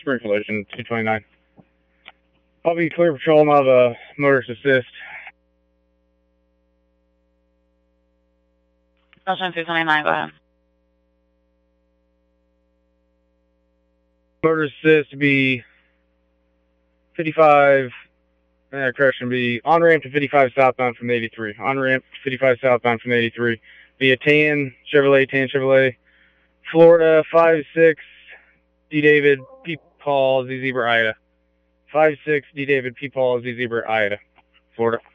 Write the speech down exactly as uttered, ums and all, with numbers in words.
Spring collision, two twenty-nine. I'll be clear patrol. I'm of a motorist assist. Ocean two twenty-nine, go ahead. Motorist assist be fifty-five, uh, correction, be on-ramp to fifty-five southbound from eighty-three. On-ramp to fifty-five southbound from eighty-three. Be a tan, Chevrolet, tan Chevrolet. Florida, five six, D. David, P. Paul, Z. Zebra, Ida. five six, D. David, P. Paul, Z. Zebra, Ida. Florida.